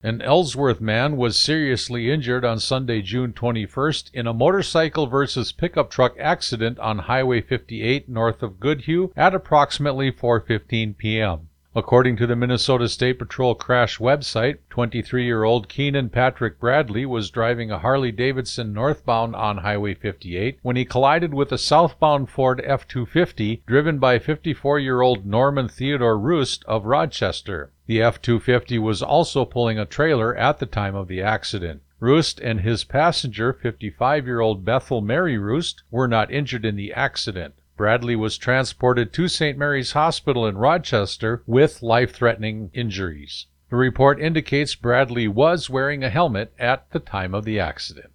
An Ellsworth man was seriously injured on Sunday, June 21st in a motorcycle versus pickup truck accident on Highway 58 north of Goodhue at approximately 4:15 p.m. According to the Minnesota State Patrol crash website, 23-year-old Keenan Patrick Bradley was driving a Harley-Davidson northbound on Highway 58 when he collided with a southbound Ford F-250 driven by 54-year-old Norman Theodore Roost of Rochester. The F-250 was also pulling a trailer at the time of the accident. Roost and his passenger, 55-year-old Bethel Mary Roost, were not injured in the accident. Bradley was transported to St. Mary's Hospital in Rochester with life-threatening injuries. The report indicates Bradley was wearing a helmet at the time of the accident.